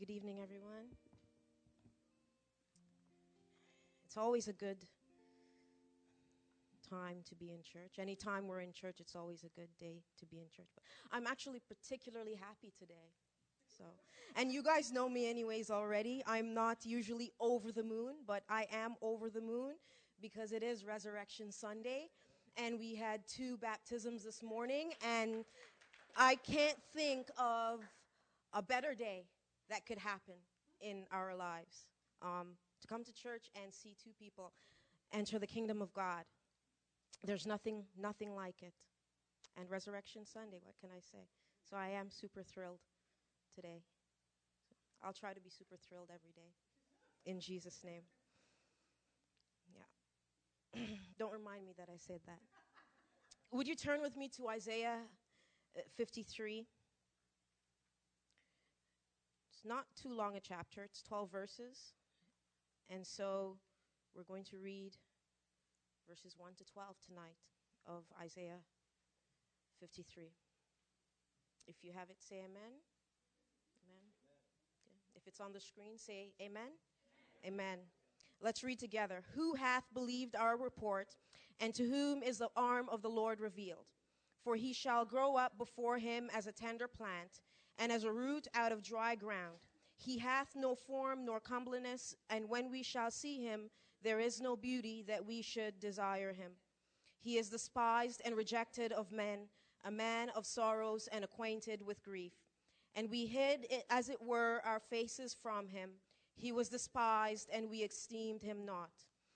Good evening, everyone. It's always a good time to be in church. Anytime we're in church, it's always a good day to be in church. But I'm actually particularly happy today. So, and you guys know me anyways already. I'm not usually over the moon, but I am over the moon because it is Resurrection Sunday, and we had 2 baptisms this morning, and I can't think of a better day that could happen in our lives. To come to church and see 2 people enter the kingdom of God. There's nothing like it. And Resurrection Sunday, what can I say? So I am super thrilled today. I'll try to be super thrilled every day. In Jesus' name. Yeah. Don't remind me that I said that. Would you turn with me to Isaiah 53? It's not too long a chapter. It's 12 verses. And so we're going to read verses 1 to 12 tonight of Isaiah 53. If you have it, say amen. Amen. Okay. If it's on the screen, say amen. Amen. Let's read together. Who hath believed our report, and to whom is the arm of the Lord revealed? For he shall grow up before him as a tender plant, and as a root out of dry ground. He hath no form nor comeliness, and when we shall see him, there is no beauty that we should desire him. He is despised and rejected of men, a man of sorrows and acquainted with grief. And we hid, as it were, our faces from him. He was despised, and we esteemed him not.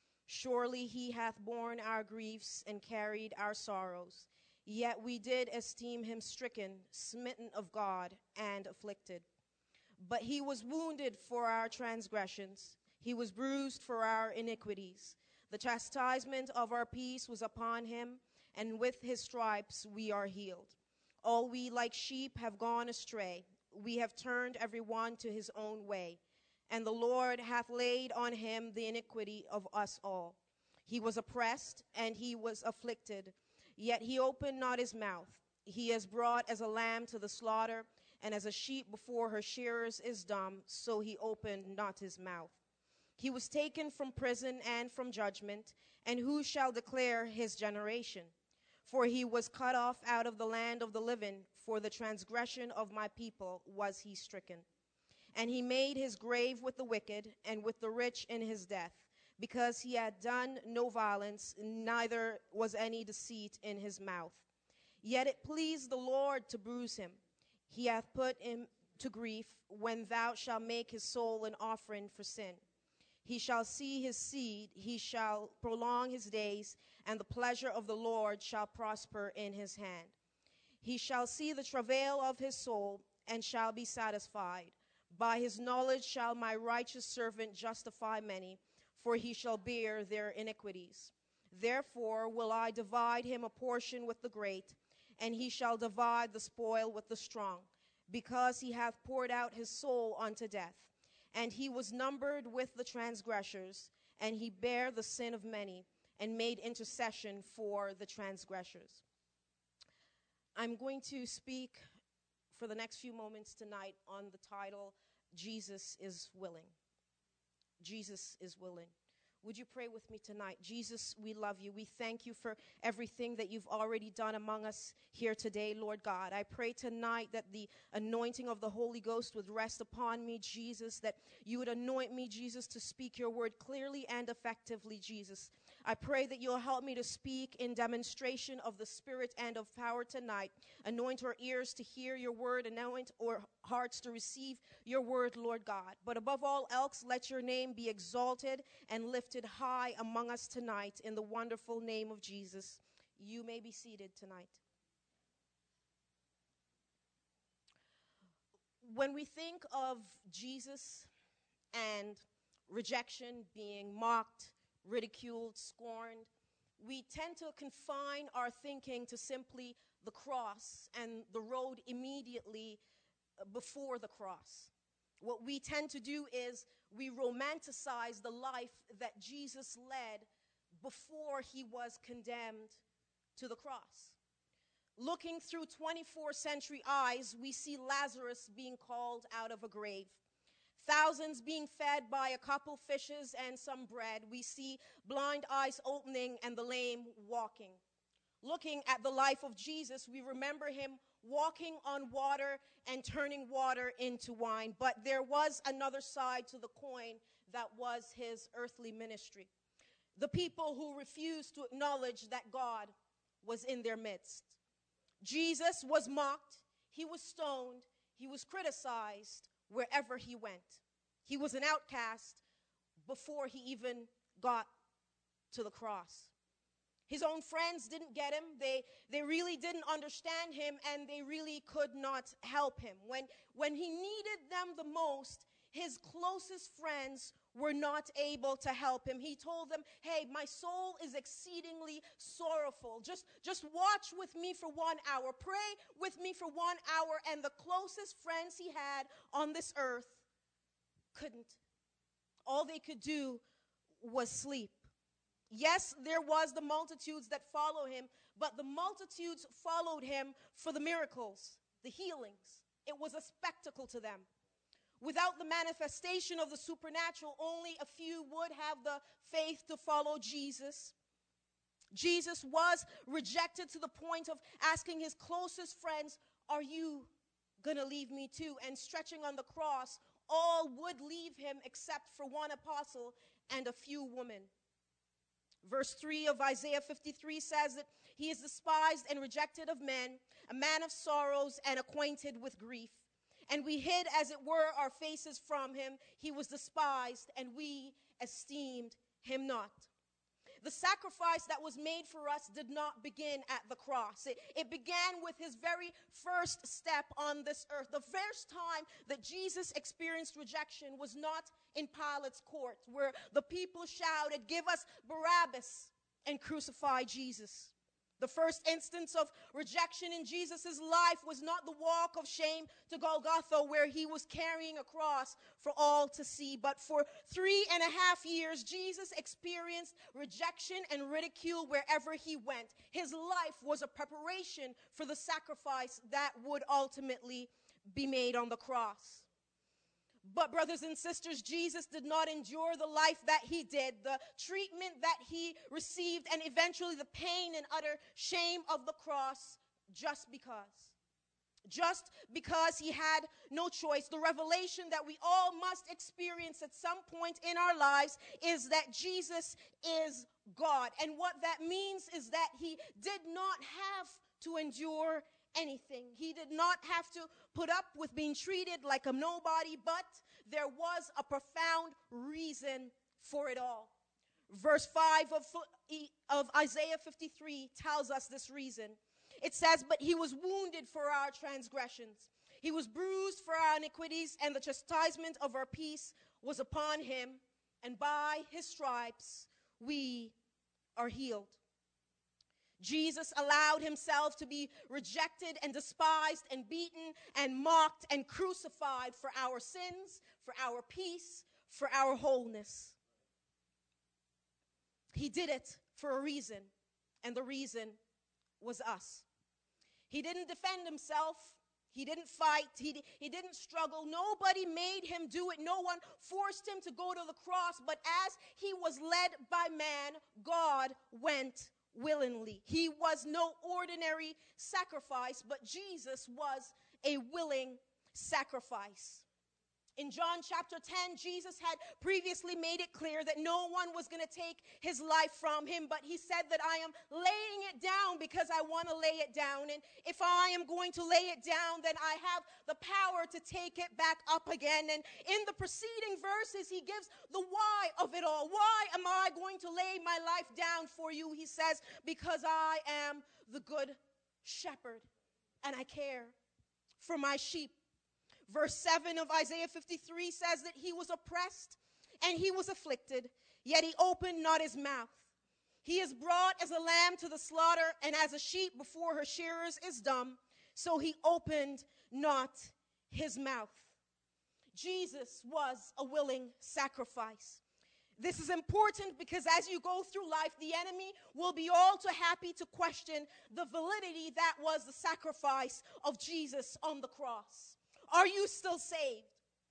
Surely he hath borne our griefs and carried our sorrows. Yet we did esteem him stricken, smitten of God, and afflicted. But he was wounded for our transgressions. He was bruised for our iniquities. The chastisement of our peace was upon him, and with his stripes we are healed. All we like sheep have gone astray. We have turned every one to his own way. And the Lord hath laid on him the iniquity of us all. He was oppressed, and he was afflicted, yet he opened not his mouth. He is brought as a lamb to the slaughter, and as a sheep before her shearers is dumb, so he opened not his mouth. He was taken from prison and from judgment, and who shall declare his generation? For he was cut off out of the land of the living, for the transgression of my people was he stricken. And he made his grave with the wicked, and with the rich in his death, because he had done no violence, neither was any deceit in his mouth. Yet it pleased the Lord to bruise him. He hath put him to grief when thou shalt make his soul an offering for sin. He shall see his seed, he shall prolong his days, and the pleasure of the Lord shall prosper in his hand. He shall see the travail of his soul, and shall be satisfied. By his knowledge shall my righteous servant justify many, for he shall bear their iniquities. Therefore will I divide him a portion with the great, and he shall divide the spoil with the strong, because he hath poured out his soul unto death. And he was numbered with the transgressors, and he bare the sin of many, and made intercession for the transgressors. I'm going to speak for the next few moments tonight on the title, Jesus is Willing. Jesus is willing. Would you pray with me tonight? Jesus, we love you. We thank you for everything that you've already done among us here today, Lord God. I pray tonight that the anointing of the Holy Ghost would rest upon me, Jesus, that you would anoint me, Jesus, to speak your word clearly and effectively, Jesus. I pray that you'll help me to speak in demonstration of the Spirit and of power tonight. Anoint our ears to hear your word, anoint our hearts to receive your word, Lord God. But above all else, let your name be exalted and lifted high among us tonight in the wonderful name of Jesus. You may be seated tonight. When we think of Jesus and rejection, being mocked, ridiculed, scorned, we tend to confine our thinking to simply the cross and the road immediately before the cross. What we tend to do is we romanticize the life that Jesus led before he was condemned to the cross. Looking through 24th century eyes, we see Lazarus being called out of a grave. thousands being fed by a couple fishes and some bread. We see blind eyes opening and the lame walking. Looking at the life of Jesus, we remember him walking on water and turning water into wine. But there was another side to the coin that was his earthly ministry. The people who refused to acknowledge that God was in their midst. Jesus was mocked, he was stoned, he was criticized wherever he went. He was an outcast before he even got to the cross. His own friends didn't get him. They really didn't understand him, and they really could not help him. When he needed them the most, his closest friends were not able to help him. He told them, hey, my soul is exceedingly sorrowful. Just watch with me for 1 hour. Pray with me for 1 hour. And the closest friends he had on this earth couldn't. All they could do was sleep. Yes, there was the multitudes that follow him, but the multitudes followed him for the miracles, the healings. It was a spectacle to them. Without the manifestation of the supernatural, only a few would have the faith to follow Jesus. Jesus was rejected to the point of asking his closest friends, are you going to leave me too? And stretching on the cross, all would leave him except for one apostle and a few women. Verse 3 of Isaiah 53 says that he is despised and rejected of men, a man of sorrows and acquainted with grief. And we hid, as it were, our faces from him. He was despised, and we esteemed him not. The sacrifice that was made for us did not begin at the cross. It began with his very first step on this earth. The first time that Jesus experienced rejection was not in Pilate's court, where the people shouted, give us Barabbas and crucify Jesus. The first instance of rejection in Jesus' life was not the walk of shame to Golgotha, where he was carrying a cross for all to see. But for 3.5 years, Jesus experienced rejection and ridicule wherever he went. His life was a preparation for the sacrifice that would ultimately be made on the cross. But brothers and sisters, Jesus did not endure the life that he did, the treatment that he received, and eventually the pain and utter shame of the cross just because. Just because he had no choice. The revelation that we all must experience at some point in our lives is that Jesus is God. And what that means is that he did not have to endure anything. He did not have to put up with being treated like a nobody, but there was a profound reason for it all. Verse 5 of Isaiah 53 tells us this reason. It says, but he was wounded for our transgressions. He was bruised for our iniquities, and the chastisement of our peace was upon him, and by his stripes we are healed. Jesus allowed himself to be rejected and despised and beaten and mocked and crucified for our sins, for our peace, for our wholeness. He did it for a reason, and the reason was us. He didn't defend himself. He didn't fight. He didn't struggle. Nobody made him do it. No one forced him to go to the cross. But as he was led by man, God went willingly. He was no ordinary sacrifice, but Jesus was a willing sacrifice. In John chapter 10, Jesus had previously made it clear that no one was going to take his life from him, but he said that I am laying it down because I want to lay it down. And if I am going to lay it down, then I have the power to take it back up again. And in the preceding verses, he gives the why of it all. Why am I going to lay my life down for you? He says, because I am the good shepherd and I care for my sheep. Verse 7 of Isaiah 53 says that he was oppressed and he was afflicted, yet he opened not his mouth. He is brought as a lamb to the slaughter, and as a sheep before her shearers is dumb, so he opened not his mouth. Jesus was a willing sacrifice. This is important because as you go through life, the enemy will be all too happy to question the validity that was the sacrifice of Jesus on the cross. Are you still saved?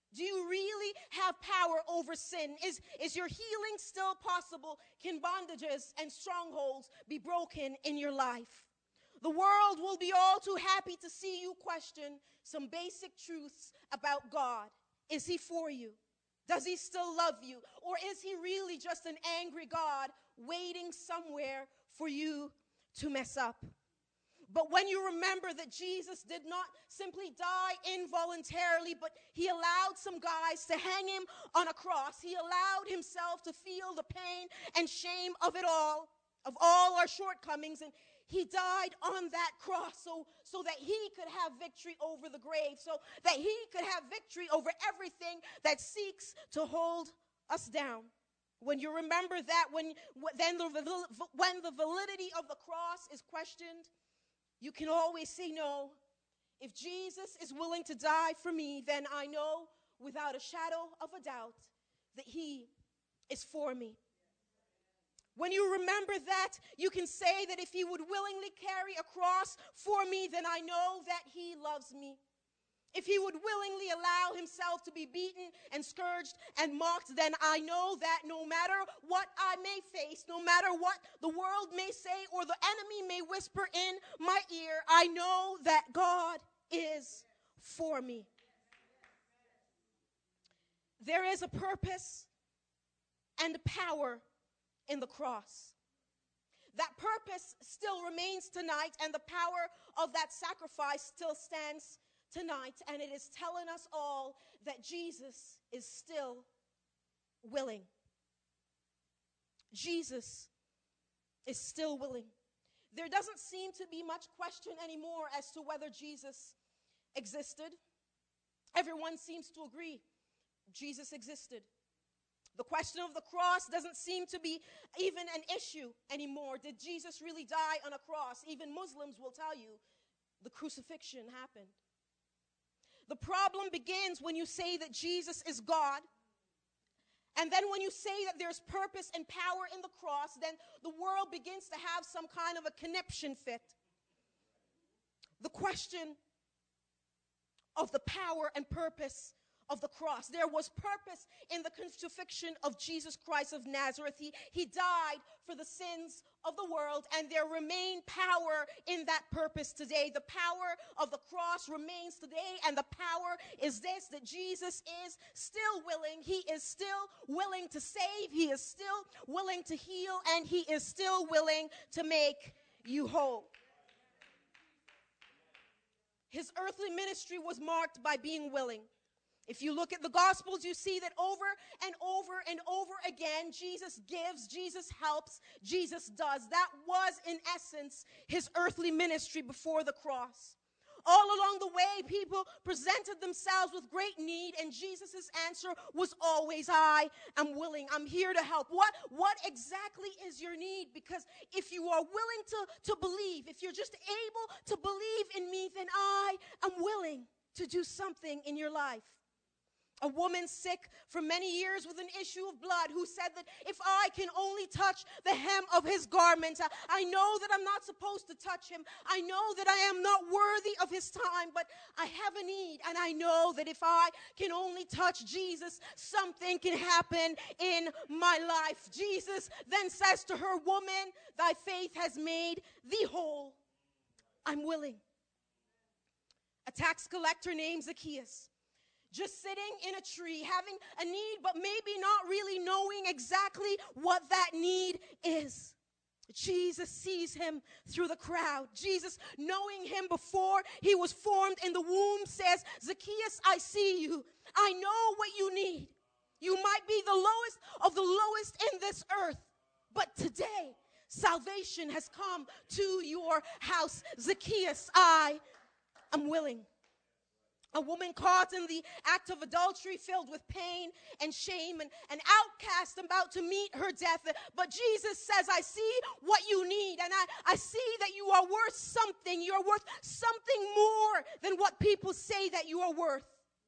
Do you really have power over sin? Is your healing still possible? Can bondages and strongholds be broken in your life? The world will be all too happy to see you question some basic truths about God. Is he for you? Does he still love you? Or is he really just an angry God waiting somewhere for you to mess up? But when you remember that Jesus did not simply die involuntarily, but he allowed some guys to hang him on a cross. He allowed himself to feel the pain and shame of it all, of all our shortcomings. And he died on that cross so that he could have victory over the grave, so that he could have victory over everything that seeks to hold us down. When you remember that, when the validity of the cross is questioned, you can always say no. If Jesus is willing to die for me, then I know without a shadow of a doubt that he is for me. When you remember that, you can say that if he would willingly carry a cross for me, then I know that he loves me. If he would willingly allow himself to be beaten and scourged and mocked, then I know that no matter what I may face, no matter what the world may say or the enemy may whisper in my ear, I know that God is for me. There is a purpose and a power in the cross. That purpose still remains tonight, and the power of that sacrifice still stands tonight, and it is telling us all that Jesus is still willing. Jesus is still willing. There doesn't seem to be much question anymore as to whether Jesus existed. Everyone seems to agree Jesus existed. The question of the cross doesn't seem to be even an issue anymore. Did Jesus really die on a cross? Even Muslims will tell you the crucifixion happened. The problem begins when you say that Jesus is God. And then when you say that there's purpose and power in the cross, then the world begins to have some kind of a conniption fit. The question of the power and purpose of the cross. There was purpose in the crucifixion of Jesus Christ of Nazareth. He died for the sins of the world, and there remain power in that purpose today. The power of the cross remains today, and the power is this, that Jesus is still willing. He is still willing to save. He is still willing to heal, and he is still willing to make you whole. His earthly ministry was marked by being willing. If you look at the Gospels, you see that over and over and over again, Jesus gives, Jesus helps, Jesus does. That was, in essence, his earthly ministry before the cross. All along the way, people presented themselves with great need, and Jesus' answer was always, I am willing. I'm here to help. What exactly is your need? Because if you are willing to believe, if you're just able to believe in me, then I am willing to do something in your life. A woman sick for many years with an issue of blood who said that if I can only touch the hem of his garment, I know that I'm not supposed to touch him. I know that I am not worthy of his time, but I have a need, and I know that if I can only touch Jesus, something can happen in my life. Jesus then says to her, woman, thy faith has made thee whole. I'm willing. A tax collector named Zacchaeus, just sitting in a tree, having a need, but maybe not really knowing exactly what that need is. Jesus sees him through the crowd. Jesus, knowing him before he was formed in the womb, says, Zacchaeus, I see you. I know what you need. You might be the lowest of the lowest in this earth, but today, salvation has come to your house. Zacchaeus, I am willing. A woman caught in the act of adultery, filled with pain and shame, and an outcast about to meet her death. But Jesus says, I see what you need, and I see that you are worth something. You're worth something more than what people say that you are worth.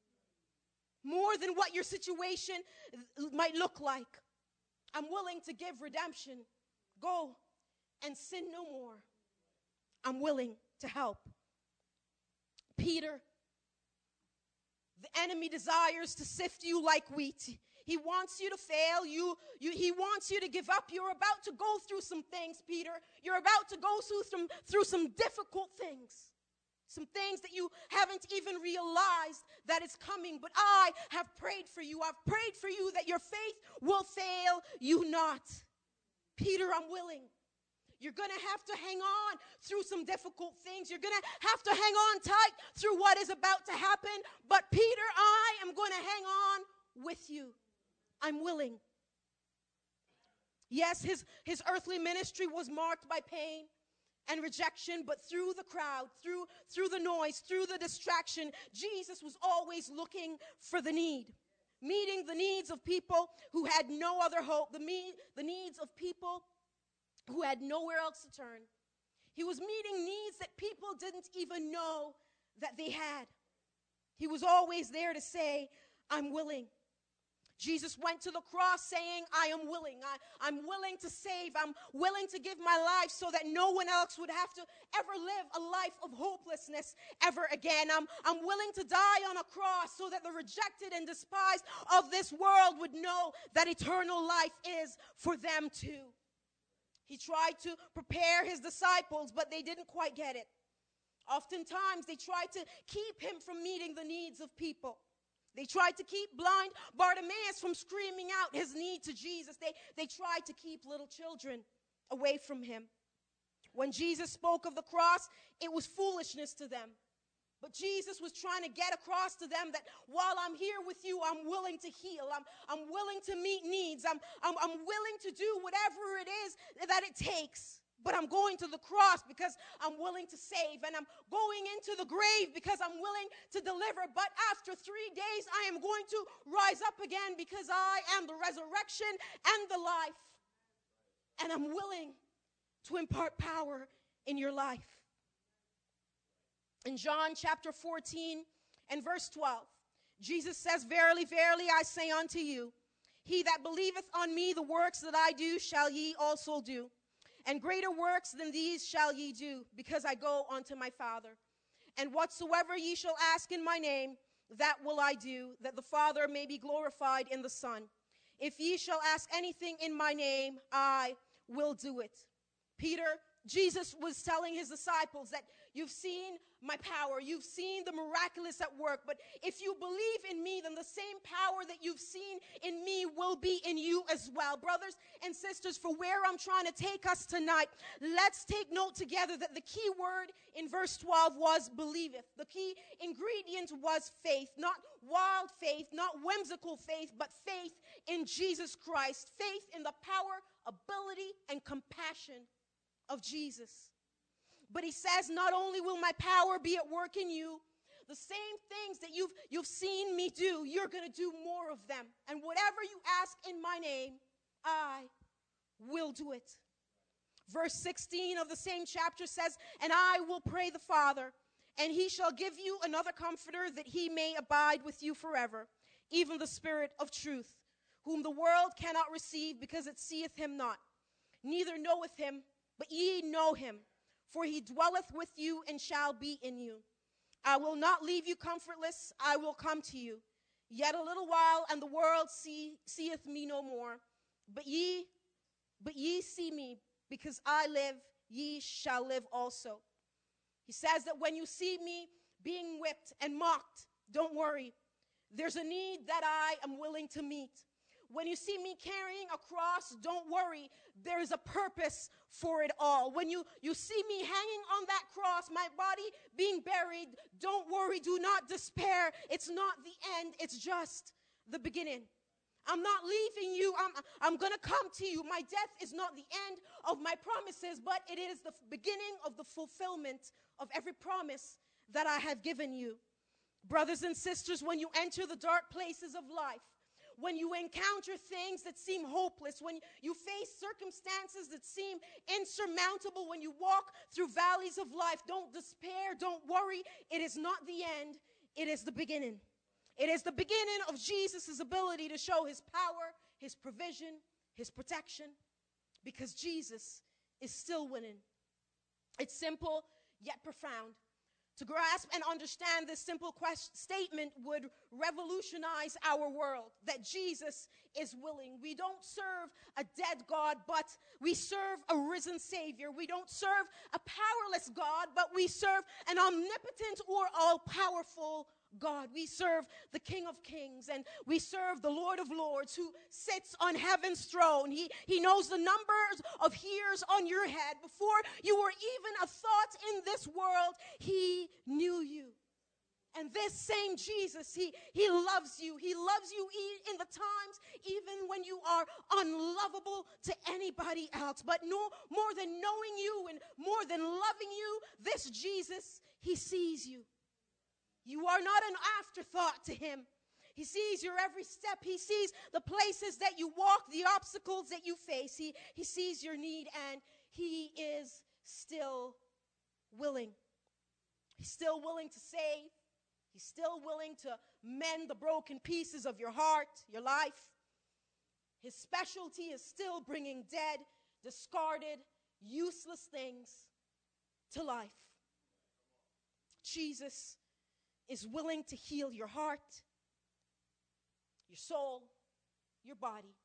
More than what your situation might look like. I'm willing to give redemption. Go and sin no more. I'm willing to help. Peter, The enemy desires to sift you like wheat. He wants you to fail. He wants you to give up. You're about to go through some things, Peter. You're about to go through some difficult things. Some things that you haven't even realized that it's coming. But I have prayed for you. I've prayed for you that your faith will fail you not. Peter, I'm willing. You're going to have to hang on through some difficult things. You're going to have to hang on tight through what is about to happen. But Peter, I am going to hang on with you. I'm willing. Yes, his earthly ministry was marked by pain and rejection, but through the crowd, through the noise, through the distraction, Jesus was always looking for the need, meeting the needs of people who had no other hope, the needs of people who had nowhere else to turn. He was meeting needs that people didn't even know that they had. He was always there to say, I'm willing. Jesus went to the cross saying, I am willing. I'm willing to save. I'm willing to give my life so that no one else would have to ever live a life of hopelessness ever again. I'm willing to die on a cross so that the rejected and despised of this world would know that eternal life is for them too. He tried to prepare his disciples, but they didn't quite get it. Oftentimes, they tried to keep him from meeting the needs of people. They tried to keep blind Bartimaeus from screaming out his need to Jesus. They tried to keep little children away from him. When Jesus spoke of the cross, it was foolishness to them. But Jesus was trying to get across to them that while I'm here with you, I'm willing to heal. I'm willing to meet needs. I'm willing to do whatever it is that it takes. But I'm going to the cross because I'm willing to save. And I'm going into the grave because I'm willing to deliver. But after 3 days, I am going to rise up again because I am the resurrection and the life. And I'm willing to impart power in your life. In John chapter 14 and verse 12, Jesus says, Verily, verily, I say unto you, he that believeth on me, the works that I do shall ye also do. And greater works than these shall ye do, because I go unto my Father. And whatsoever ye shall ask in my name, that will I do, that the Father may be glorified in the Son. If ye shall ask anything in my name, I will do it. Jesus was telling his disciples that you've seen my power, you've seen the miraculous at work, but if you believe in me, then the same power that you've seen in me will be in you as well. Brothers and sisters, for where I'm trying to take us tonight, let's take note together that the key word in verse 12 was believeth. The key ingredient was faith, not wild faith, not whimsical faith, but faith in Jesus Christ, faith in the power, ability, and compassion of Jesus. But he says, not only will my power be at work in you, the same things that you've seen me do, you're going to do more of them. And whatever you ask in my name, I will do it. Verse 16 of the same chapter says, and I will pray the Father, and he shall give you another comforter, that he may abide with you forever, even the Spirit of truth, whom the world cannot receive, because it seeth him not, neither knoweth him, but ye know him, for he dwelleth with you and shall be in you. I will not leave you comfortless, I will come to you. Yet a little while, and the world seeth me no more. But ye see me, because I live, ye shall live also. He says that when you see me being whipped and mocked, don't worry. There's a need that I am willing to meet. When you see me carrying a cross, don't worry. There is a purpose for it all. When you see me hanging on that cross, my body being buried, don't worry. Do not despair. It's not the end. It's just the beginning. I'm not leaving you. I'm going to come to you. My death is not the end of my promises, but it is the beginning of the fulfillment of every promise that I have given you. Brothers and sisters, when you enter the dark places of life, when you encounter things that seem hopeless, when you face circumstances that seem insurmountable, when you walk through valleys of life, don't despair, don't worry. It is not the end, it is the beginning. It is the beginning of Jesus' ability to show his power, his provision, his protection, because Jesus is still winning. It's simple yet profound. To grasp and understand this simple statement would revolutionize our world, that Jesus is willing. We don't serve a dead God, but we serve a risen Savior. We don't serve a powerless God, but we serve an omnipotent or all-powerful God. We serve the King of Kings, and we serve the Lord of Lords, who sits on heaven's throne. He knows the numbers of hairs on your head. Before you were even a thought in this world, he knew you. And this same Jesus, he loves you. He loves you in the times even when you are unlovable to anybody else. But no more than knowing you and more than loving you, this Jesus, he sees you. You are not an afterthought to him. He sees your every step. He sees the places that you walk, the obstacles that you face. He sees your need, and he is still willing. He's still willing to save. He's still willing to mend the broken pieces of your heart, your life. His specialty is still bringing dead, discarded, useless things to life. Jesus is willing to heal your heart, your soul, your body.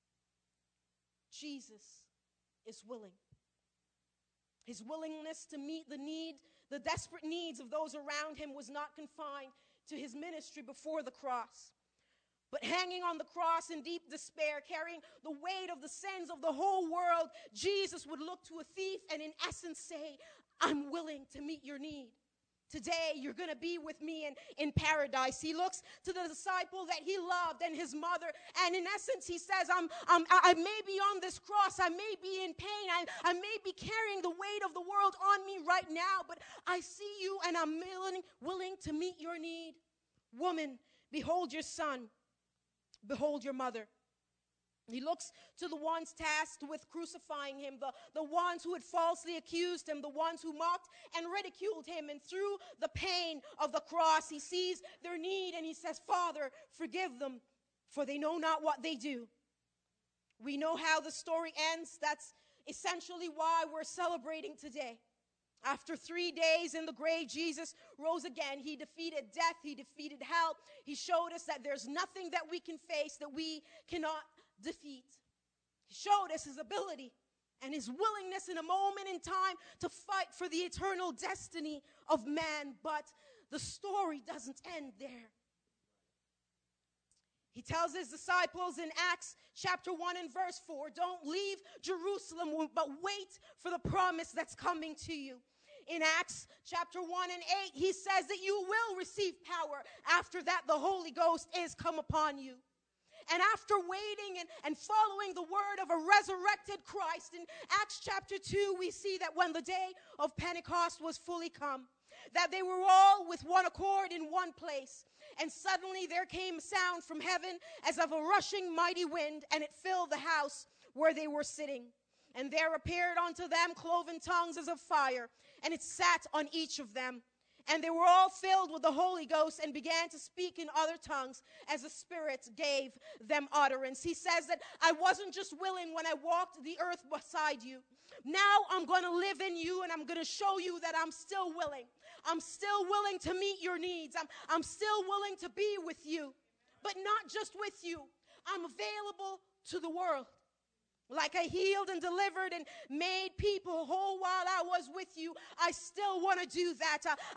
Jesus is willing. His willingness to meet the desperate needs of those around him was not confined to his ministry before the cross. But hanging on the cross in deep despair, carrying the weight of the sins of the whole world, Jesus would look to a thief and in essence say, I'm willing to meet your need. Today, you're going to be with me in paradise. He looks to the disciple that he loved and his mother. And in essence, he says, I may be on this cross. I may be in pain. I may be carrying the weight of the world on me right now. But I see you and I'm willing to meet your need. Woman, behold your son. Behold your mother. He looks to the ones tasked with crucifying him, the ones who had falsely accused him, the ones who mocked and ridiculed him. And through the pain of the cross, he sees their need and he says, Father, forgive them, for they know not what they do. We know how the story ends. That's essentially why we're celebrating today. After 3 days in the grave, Jesus rose again. He defeated death. He defeated hell. He showed us that there's nothing that we can face that we cannot defeat. He showed us his ability and his willingness in a moment in time to fight for the eternal destiny of man. But the story doesn't end there. He tells his disciples in Acts chapter 1 and verse 4, don't leave Jerusalem, but wait for the promise that's coming to you. In Acts chapter 1 and 8, he says that you will receive power. After that, the Holy Ghost is come upon you. And after waiting and following the word of a resurrected Christ, in Acts chapter 2, we see that when the day of Pentecost was fully come, that they were all with one accord in one place. And suddenly there came a sound from heaven as of a rushing mighty wind, and it filled the house where they were sitting. And there appeared unto them cloven tongues as of fire, and it sat on each of them. And they were all filled with the Holy Ghost and began to speak in other tongues as the Spirit gave them utterance. He says that I wasn't just willing when I walked the earth beside you. Now I'm going to live in you, and I'm going to show you that I'm still willing. I'm still willing to meet your needs. I'm still willing to be with you, but not just with you. I'm available to the world. Like I healed and delivered and made people whole while I was with you, I still want to do that.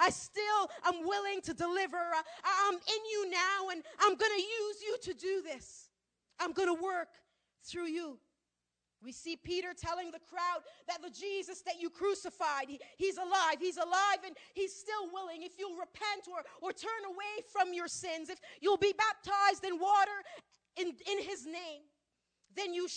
I'm willing to deliver. I'm in you now, and I'm going to use you to do this. I'm going to work through you. We see Peter telling the crowd that the Jesus that you crucified, he's alive. He's alive, and he's still willing. If you'll repent or turn away from your sins, if you'll be baptized in water in his name, then you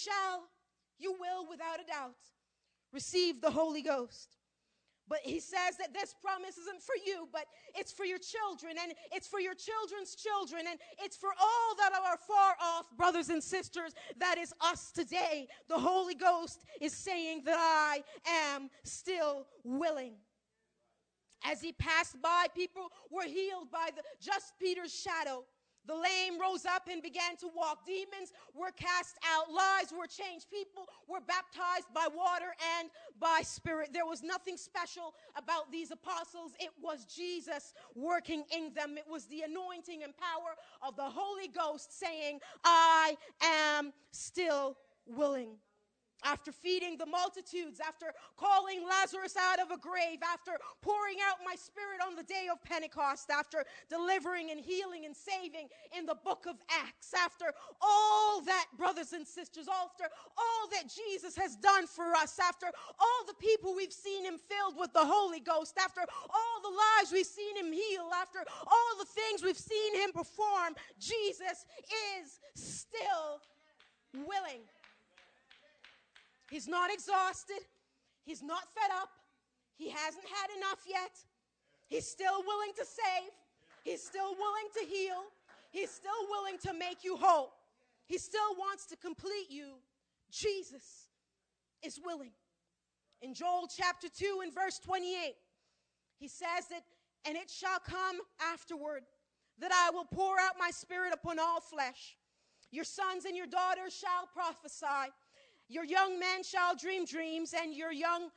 will, without a doubt, receive the Holy Ghost. But he says that this promise isn't for you, but it's for your children, and it's for your children's children, and it's for all that are far off, brothers and sisters. That is us today. The Holy Ghost is saying that I am still willing. As he passed by, people were healed by just Peter's shadow. The lame rose up and began to walk. Demons were cast out. Lives were changed. People were baptized by water and by spirit. There was nothing special about these apostles. It was Jesus working in them. It was the anointing and power of the Holy Ghost saying, I am still willing. After feeding the multitudes, after calling Lazarus out of a grave, after pouring out my spirit on the day of Pentecost, after delivering and healing and saving in the book of Acts, after all that, brothers and sisters, after all that Jesus has done for us, after all the people we've seen him filled with the Holy Ghost, after all the lives we've seen him heal, after all the things we've seen him perform, Jesus is still willing. He's not exhausted. He's not fed up. He hasn't had enough yet. He's still willing to save. He's still willing to heal. He's still willing to make you whole. He still wants to complete you. Jesus is willing. In Joel chapter 2 and verse 28, he says that, and it shall come afterward that I will pour out my spirit upon all flesh. Your sons and your daughters shall prophesy. Your young men shall dream dreams, and your old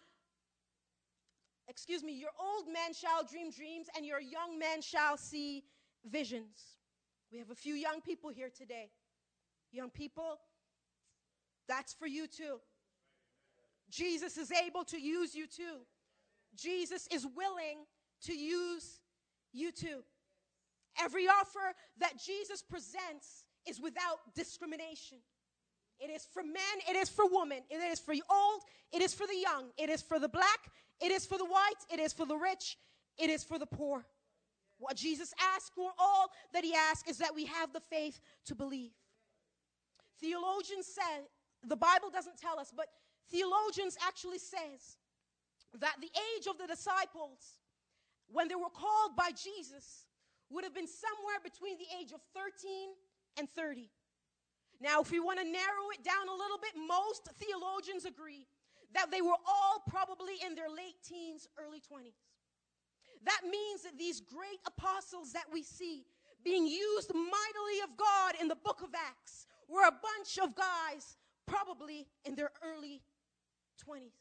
men shall dream dreams, and your young men shall see visions. We have a few young people here today. Young people, that's for you too. Jesus is able to use you too. Jesus is willing to use you too. Every offer that Jesus presents is without discrimination. It is for men, it is for women, it is for the old, it is for the young, it is for the black, it is for the white, it is for the rich, it is for the poor. What Jesus asks, or all that he asks, is that we have the faith to believe. Theologians said, the Bible doesn't tell us, but theologians actually says that the age of the disciples, when they were called by Jesus, would have been somewhere between the age of 13 and 30. Now, if we want to narrow it down a little bit, most theologians agree that they were all probably in their late teens, early 20s. That means that these great apostles that we see being used mightily of God in the book of Acts were a bunch of guys probably in their early 20s.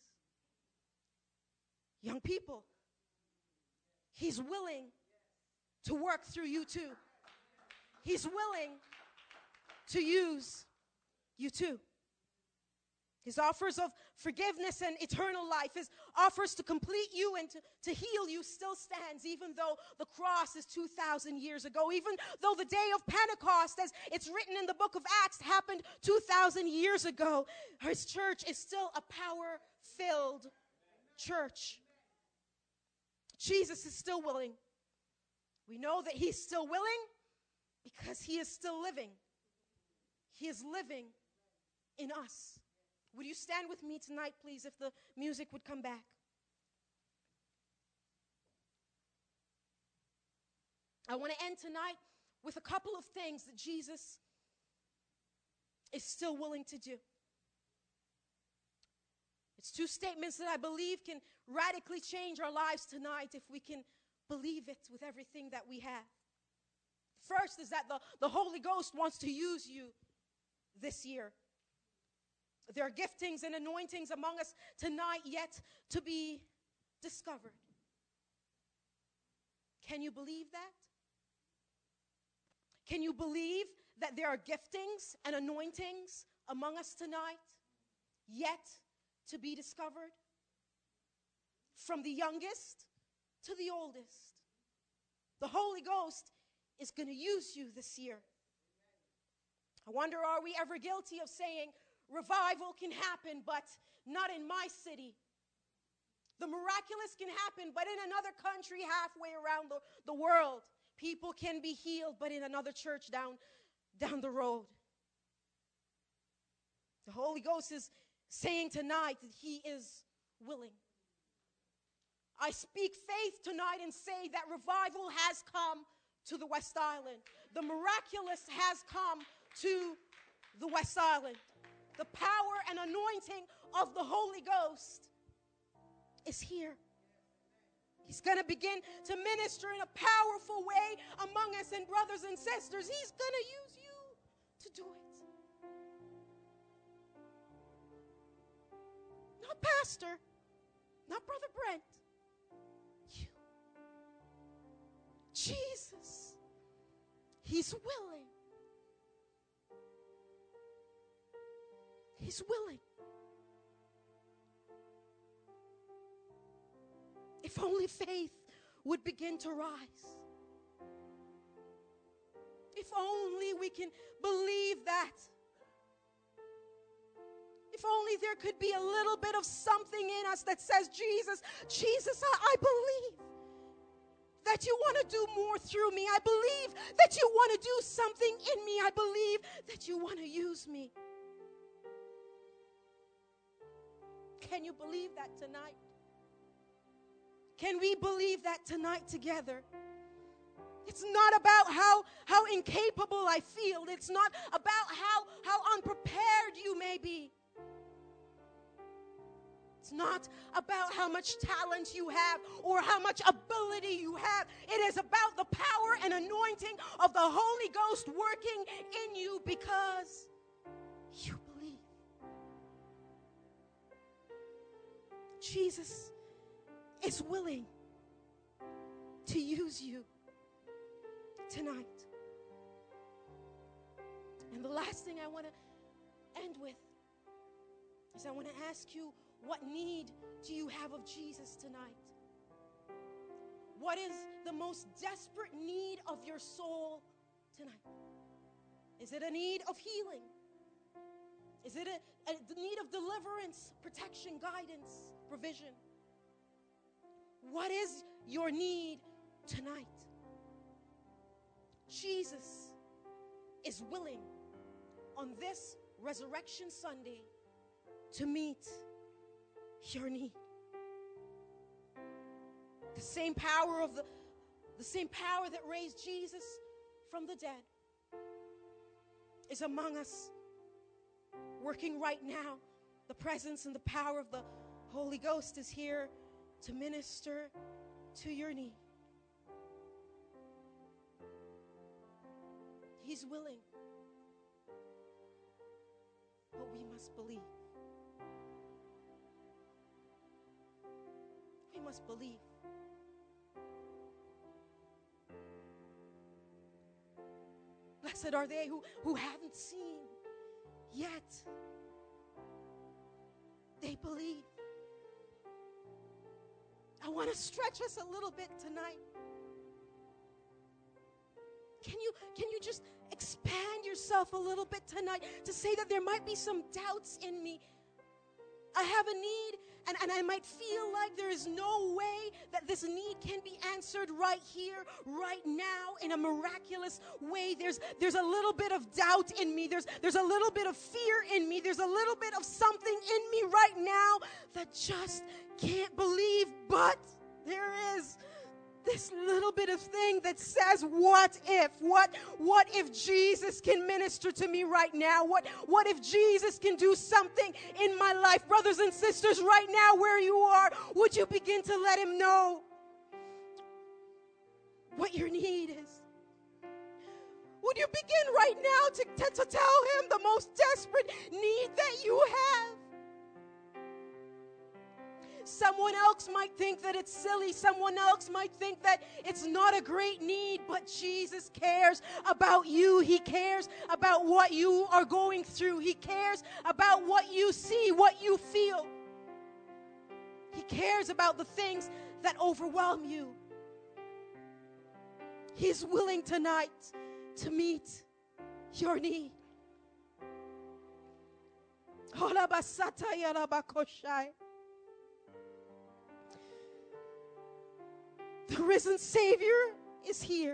Young people, he's willing to work through you too. He's willing to use you too. His offers of forgiveness and eternal life, his offers to complete you and to heal you still stands, even though the cross is 2,000 years ago, even though the day of Pentecost, as it's written in the book of Acts, happened 2,000 years ago. His church is still a power-filled church. Jesus is still willing. We know that he's still willing because he is still living. He is living in us. Would you stand with me tonight, please, if the music would come back? I want to end tonight with a couple of things that Jesus is still willing to do. It's two statements that I believe can radically change our lives tonight if we can believe it with everything that we have. First is that the Holy Ghost wants to use you this year. There are giftings and anointings among us tonight yet to be discovered. Can you believe that? Can you believe that there are giftings and anointings among us tonight yet to be discovered? From the youngest to the oldest. The Holy Ghost is going to use you this year. I wonder, are we ever guilty of saying, revival can happen, but not in my city? The miraculous can happen, but in another country halfway around the world. People can be healed, but in another church down the road. The Holy Ghost is saying tonight that he is willing. I speak faith tonight and say that revival has come to the West Island. The miraculous has come to the West Island. The power and anointing of the Holy Ghost is here. He's going to begin to minister in a powerful way among us, and brothers and sisters, He's going to use you to do it. Not Pastor, not Brother Brent. You. Jesus. He's willing. He's willing. If only faith would begin to rise. If only we can believe that. If only there could be a little bit of something in us that says, Jesus, I believe that you want to do more through me. I believe that you want to do something in me. I believe that you want to use me. Can you believe that tonight? Can we believe that tonight together? It's not about how incapable I feel. It's not about how unprepared you may be. It's not about how much talent you have or how much ability you have. It is about the power and anointing of the Holy Ghost working in you because you believe. Jesus is willing to use you tonight. And the last thing I want to end with is I want to ask you, what need do you have of Jesus tonight? What is the most desperate need of your soul tonight? Is it a need of healing? Is it a need of deliverance, protection, guidance, provision? What is your need tonight? Jesus is willing on this Resurrection Sunday to meet your need. The same power that raised Jesus from the dead is among us, working right now. The presence and the power of the Holy Ghost is here to minister to your need. He's willing, but we must believe. We must believe. Blessed are they who haven't seen yet. They believe. I want to stretch us a little bit tonight. Can you just expand yourself a little bit tonight to say that there might be some doubts in me? I have a need, and I might feel like there is no way that this need can be answered right here, right now, in a miraculous way. There's a little bit of doubt in me. There's a little bit of fear in me. There's a little bit of something in me right now that just can't believe, but there is this little bit of thing that says, what if? What if Jesus can minister to me right now? What if Jesus can do something in my life? Brothers and sisters, right now where you are, would you begin to let him know what your need is? Would you begin right now to tell him the most desperate need that you have? Someone else might think that it's silly. Someone else might think that it's not a great need, but Jesus cares about you. He cares about what you are going through. He cares about what you see, what you feel. He cares about the things that overwhelm you. He's willing tonight to meet your need. The risen Savior is here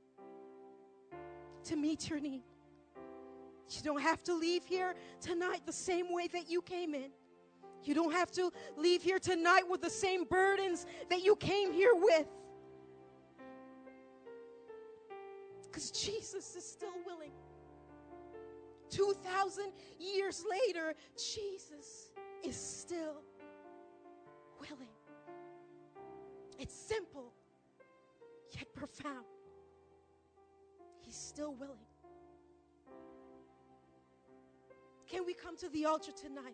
to meet your need. You don't have to leave here tonight the same way that you came in. You don't have to leave here tonight with the same burdens that you came here with. Because Jesus is still willing. 2,000 years later, Jesus is still willing. It's simple, yet profound. He's still willing. Can we come to the altar tonight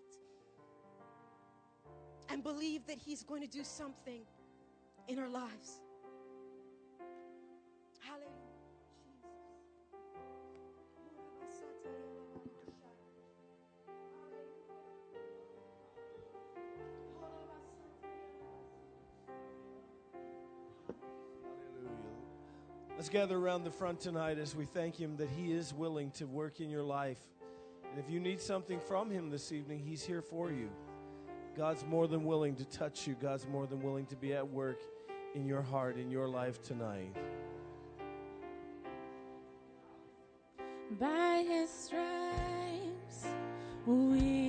and believe that He's going to do something in our lives? Hallelujah. Let's gather around the front tonight as we thank Him that He is willing to work in your life. And if you need something from Him this evening, He's here for you. God's more than willing to touch you. God's more than willing to be at work in your heart, in your life tonight. By His stripes we